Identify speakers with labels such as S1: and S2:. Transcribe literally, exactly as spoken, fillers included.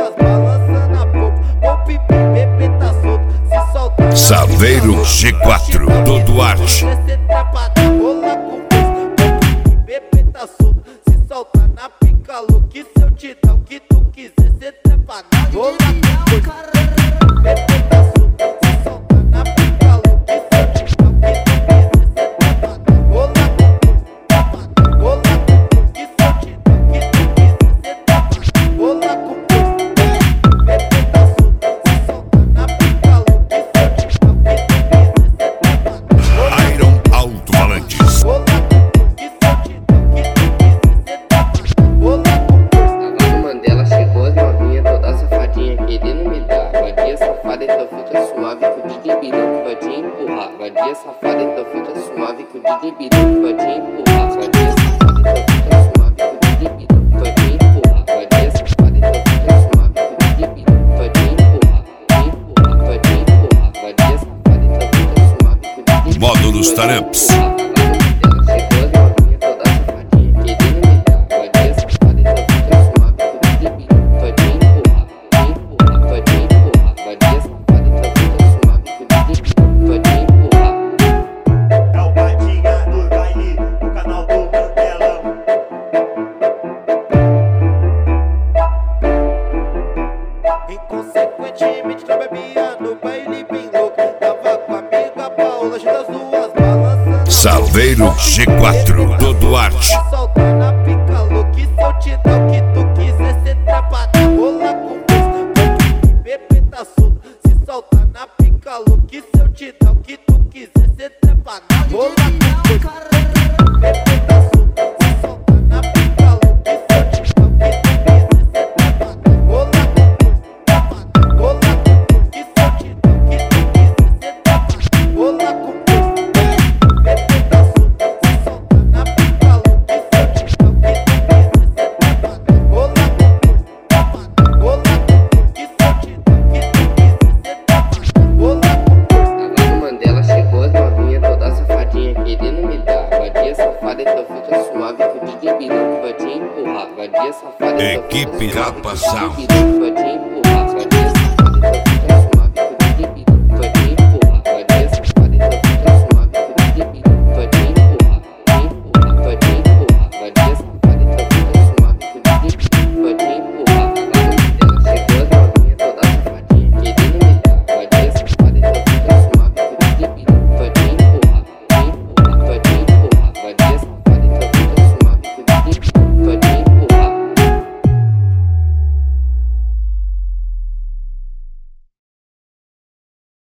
S1: duas, balançando a boca. O pipi, bebê tá solto, se solta.
S2: Saveiro G quatro, do Duarte.
S1: Você trepa na rola com gosto. O pipi, bebê tá solto, se solta na pica louca. Se eu te dar o que tu quiser, você trepa na rola com gosto. Bebê tá solto, se solta na pica louca. Se eu te dar o que tu quiser, você trepa na rola com gosto. Trepa na rola com gosto. Se eu te dar o que tu quiser, você trepa na rola com gosto. Bebê tá solto, se solta na pica louca. Se eu te dar o que tu quiser, você trepa na rola.
S2: Iron Alto-Falantes.
S1: Rola com gosto. Se eu te dar o que tu quiser, você trepa na rola com gosto.
S3: Agora o Mandela chegou as novinhas, toda safadinha querendo me dar. Vadia safada, então fica suave que o D J Biruta vai te empurrar. Vadia safada, então fica suave que o D J Biruta vai te empurrar. Vadia safada, então fica suave que o D J Biruta vai te empurrar. Vadia safada, então fica suave que o D J Biruta vai te empurrar. Te empurrar, vai te empurrar. Vadia safada, então fica suave que o D J Biruta
S2: Módulos
S3: vai te
S2: Taramps.
S3: empurrar. Agora o Mandela chegou as novinhas, toda safadinha querendo me dar. Vadia safada, então fica suave que o D J Biruta vai te empurrar. Te empurrar, vai te empurrar. Vadia safada, então fica suave que o D J Biruta vai te empurrar.
S4: É o Batinha do baile, no canal do Mandelão.
S1: Inconsequentemente não bebia no baile bem louco. Tava com a amiga Paula, junto as duas, balançando.
S2: Saveiro G quatro, do Duarte.
S1: Se solta na pica louca. Se eu te dar o que tu quiser, cê trepa na rola com gosto. O bebê tá solto, se solta na pica louca. Se eu te dar o que tu quiser, cê trepa na rola com gosto. Bebê tá solto, se solta na pica louca. Se eu te dar o que tu quiser, cê trepa na rola com gosto. Trepa na rola com gosto. Se eu te dar o que tu quiser, cê trepa na rola com gosto. Bebê tá solto, se solta na pica louca. Se eu te dar o que tu quiser, cê trepa na rola com gosto. Trepa na rola com gosto. Se eu te dar o que tu quiser, cê trepa na rola com gosto.
S3: Agora o Mandela chegou as novinhas, toda safadinha querendo me dar. Vadia safada, então fica suave que o D J Biruta vai te empurrar. Vadia safada, então fica
S2: Equipe
S3: suave que o
S2: Rapa
S3: D J
S2: Sound.
S3: Biruta